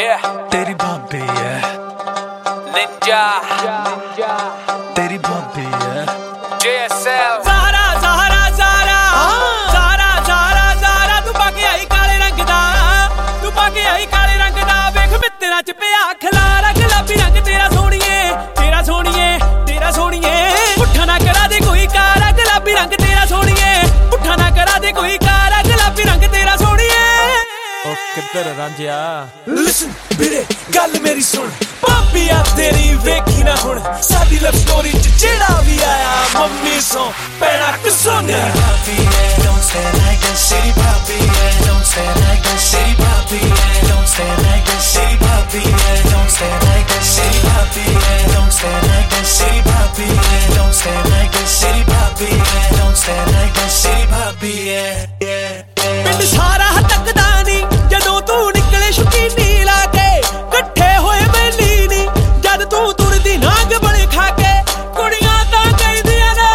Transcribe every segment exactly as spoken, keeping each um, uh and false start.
Yeah, तेरी भाभी है Ninja, तेरी भाभी है J S L. ਜ਼ਾਰਾ ਜ਼ਾਰਾ ਜ਼ਾਰਾ ਜ਼ਾਰਾ ਜ਼ਾਰਾ ਜ਼ਾਰਾ ਤੂੰ ਪਾ ਕੇ ਆਈ ਕਾਲੇ ਰੰਗ ਦਾ ਤੂੰ ਪਾ ਕੇ ਆਈ ਕਾਲੇ ਰੰਗ ਦਾ ਵੇਖ ਮਿੱਤਰਾਂ ਚ ਪਿਆ ਖਲਾਰਾ ਗੁਲਾਬੀ ਰੰਗ ਤੇਰਾ ਸੋਹਣੀਏ ਤੇਰਾ ਸੋਹਣੀਏ ਤੇਰਾ ਸੋਹਣੀਏ ਪੁੱਠਾ ਨਾ ਕਰਾ ਦੇ ਕੋਈ ਕਾਲਾ ਗੁਲਾਬੀ ਰੰਗ ਤੇਰਾ ਸੋਹਣੀਏ ਪੁੱਠਾ ਨਾ ਕਰਾ ਦੇ ਕੋਈ ਕਾਲਾ ਗੁਲਾਬੀ ਰੰਗ ਤੇਰਾ ਸੋਹਣੀਏ ਓ ਕਿੱਧਰ ਰਾਂਝਿਆ Listen ਵੀਰੇ ਗੱਲ ਮੇਰੀ ਸੁਣ ਪਾਪੀਆ ਤੇਰੀ ਵੇਖੀ ਨਾ ਹੁਣ ਸਾਡੀ ਲਵ ਸਟੋਰੀ ਚ ਜਿਹੜਾ ਵੀ ਆਇਆ ਮੰਮੀ ਸੋ ਪੈਣਾ ਕਸੋਨੇ ਭਾਬੀ ਹੈ don't say like that shitty ਭਾਬੀ ਹੈ don't say like that shitty ਭਾਬੀ ਹੈ don't say like that shitty ਭਾਬੀ ਹੈ don't say like that shitty ਭਾਬੀ ਹੈ don't say like that shitty ਭਾਬੀ ਹੈ don't say like that shitty ਭਾਬੀ ਹੈ don't say like that shitty ਭਾਬੀ ਹੈ ਪਿੰਡ ਸਾਰਾ ਤੱਕਦਾ ਨੀ ਜਦੋਂ ਤੂੰ ਨਿਕਲੇ ਸ਼ੁਕੀਨੀ ਲਾ ਕੇ ਇਕੱਠੇ ਹੋਏ ਬੈਲੀ ਨੀ ਜਦ ਤੂੰ ਤੁਰਦੀ ਨਾਗ ਬਣੇ ਖਾ ਕੇ ਕੁੜੀਆਂ ਤਾਂ ਕਹਿੰਦੀਆਂ ਨੇ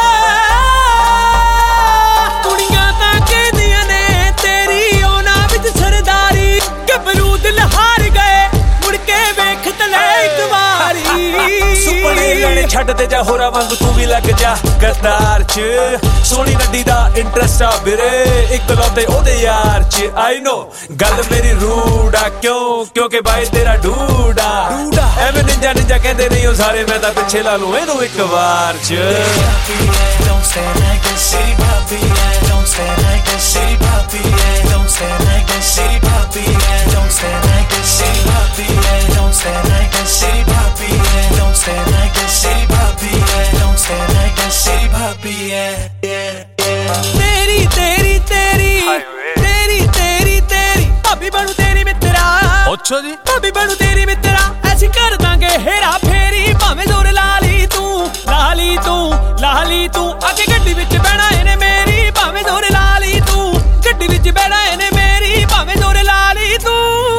ਕੁੜੀਆਂ ਤਾਂ ਕਹਿੰਦੀਆਂ ਨੇ ਤੇਰੀ ਉਹਨਾਂ ਵਿੱਚ ਸਰਦਾਰੀ ਗੱਭਰੂ ਦਿਲ ਹਾਰ ਗਏ ਮੁੜ ਕੇ ਵੇਖ ਤਲੇ ਇੱਕ ਵਾਰੀ ਸੁਪਨੇ ਲੈਣੇ ਛੱਡ ਦੇ ਜਾ ਹੋਰਾਂ ਵਾਂਗ ਤੂੰ ਵੀ ਲੱਗ ਜਾ ਕਰਤਾਰ ਚ ਸੋਹਣੀ ਨੱਡੀ ਦਾ ਇੰਟਰਸਟ ਆ ਵੀਰੇ ਇੱਕ ਲੌਤੇ ਉਹਦੇ ਯਾਰ ਚ ਆਈ ਨੋ ਗੱਲ ਮੇਰੀ ਰੂਡ ਆ ਕਿਉਂ ਕਿਉਂਕਿ ਬਾਈ ਤੇਰਾ ਡੂਡਾ ਐਵੇਂ ਨਿੰਜਾ ਨਿੰਜਾ ਕਹਿੰਦੇ ਨਹੀਂ ਉਹ ਸਾਰੇ ਮੈਂ ਤਾਂ ਪਿੱਛੇ ਲਾ ਲੂੰ ਇਹਨੂੰ ਇੱਕ ਵਾਰ ਚ don't say like that shitty ਭਾਬੀ ਹੈ don't say like that shitty ਭਾਬੀ ਹੈ don't say like that shitty ਭਾਬੀ ਹੈ don't say like that shitty ਭਾਬੀ ਹੈ don't say like that shitty ਭਾਬੀ ਹੈ don't say like that shitty ਭਾਬੀ ਹੈ don't say like that shitty ਭਾਬੀ ਹੈ ਤੇਰੀ ਤੇਰੀ ਤੇਰੀ ਤੇਰੀ ਤੇਰੀ ਤੇਰੀ ਭਾਬੀ ਬਣੂ ਤੇਰੀ ਮਿੱਤਰਾ ਅੱਛਾ ਜੀ ਭਾਬੀ ਬਣੂ ਤੇਰੀ ਮਿੱਤਰਾ ਐਸੀ ਕਰ ਦਾਂਗੇ ਹੇਰਾ ਫੇਰੀ ਭਾਵੇਂ ਜ਼ੋਰ ਲਾ ਲਈ ਤੂੰ ਲਾ ਲਈ ਤੂੰ ਲਾ ਲਈ ਤੂੰ ਅੱਗੇ ਗੱਡੀ ਵਿੱਚ ਬਹਿਣਾ ਇਹਨੇ ਮੇਰੀ ਭਾਵੇਂ ਜ਼ੋਰ ਲਾ ਲਈ ਤੂੰ ਗੱਡੀ ਵਿੱਚ ਬਹਿਣਾ ਇਹਨੇ ਮੇਰੀ ਭਾਵੇਂ ਜ਼ੋਰ ਲਾ ਲਈ ਤੂੰ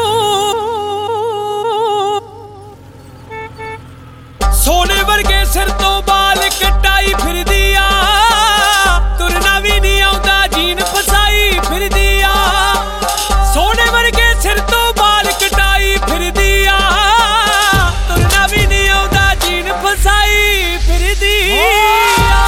ਸੋਨੇ ਵਰਗੇ ਸਿਰ ਤੋਂ ਬਾਲ ਕਟਾਈ ਫਿਰਦੀ ਆ ਤੁਰਨਾ ਵੀ ਨਹੀਂ ਆਉਂਦਾ ਜੀਨ ਫਸਾਈ ਫਿਰਦੀ ਆ ਸੋਨੇ ਵਰਗੇ ਸਿਰ ਤੋਂ ਬਾਲ ਕਟਾਈ ਫਿਰਦੀ ਆ ਤੁਰਨਾ ਵੀ ਨਹੀਂ ਆਉਂਦਾ ਜੀਨ ਫਸਾਈ ਫਿਰਦੀ ਆ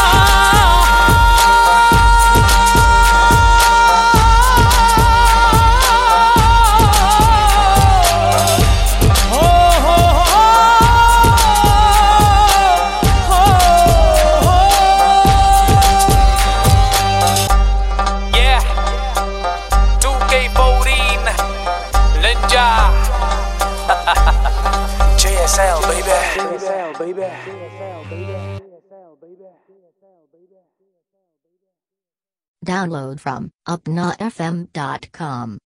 J S L baby J S L baby Download from up not f m dot com.